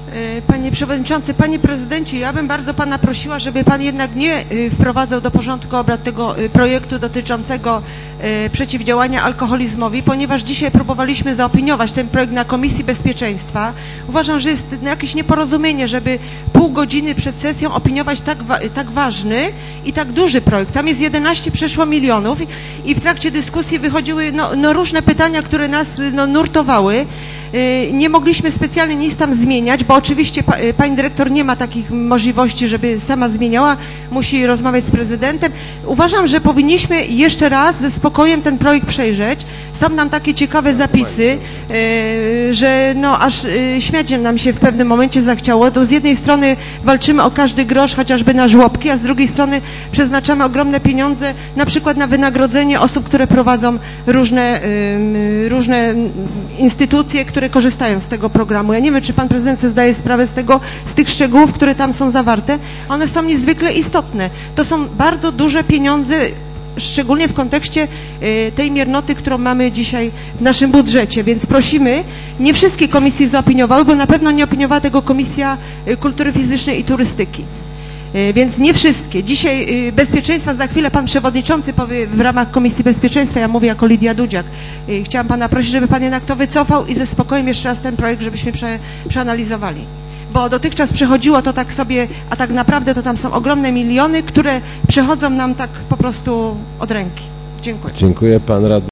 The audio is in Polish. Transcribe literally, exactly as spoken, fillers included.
Panie Przewodniczący, Panie Prezydencie, ja bym bardzo Pana prosiła, żeby Pan jednak nie wprowadzał do porządku obrad tego projektu dotyczącego przeciwdziałania alkoholizmowi, ponieważ dzisiaj próbowaliśmy zaopiniować ten projekt na Komisji Bezpieczeństwa. Uważam, że jest jakieś nieporozumienie, żeby pół godziny przed sesją opiniować tak, wa tak ważny i tak duży projekt. Tam jest jedenaście przeszło milionów i, i w trakcie dyskusji wychodziły no, no różne pytania, które nas no, nurtowały. Nie mogliśmy specjalnie nic tam zmieniać, bo oczywiście pa, pani dyrektor nie ma takich możliwości, żeby sama zmieniała, musi rozmawiać z prezydentem. Uważam, że powinniśmy jeszcze raz ze spokojem ten projekt przejrzeć. Są nam takie ciekawe zapisy, że no aż śmiać nam się w pewnym momencie zachciało. To z jednej strony walczymy o każdy grosz, chociażby na żłobki, a z drugiej strony przeznaczamy ogromne pieniądze na przykład na wynagrodzenie osób, które prowadzą różne, różne instytucje, które korzystają z tego programu. Ja nie wiem, czy pan prezydent sobie zdaje sprawę z tego, z tych szczegółów, które tam są zawarte. One są niezwykle istotne. To są bardzo duże pieniądze, szczególnie w kontekście tej miernoty, którą mamy dzisiaj w naszym budżecie, więc prosimy, nie wszystkie komisje zaopiniowały, bo na pewno nie opiniowała tego Komisja Kultury Fizycznej i Turystyki. Więc nie wszystkie. Dzisiaj bezpieczeństwa, za chwilę pan przewodniczący powie w ramach Komisji Bezpieczeństwa, ja mówię jako Lidia Dudziak. Chciałam pana prosić, żeby pan jednak to wycofał i ze spokojem jeszcze raz ten projekt, żebyśmy prze, przeanalizowali. Bo dotychczas przechodziło to tak sobie, a tak naprawdę to tam są ogromne miliony, które przechodzą nam tak po prostu od ręki. Dziękuję. Dziękuję, pan radny.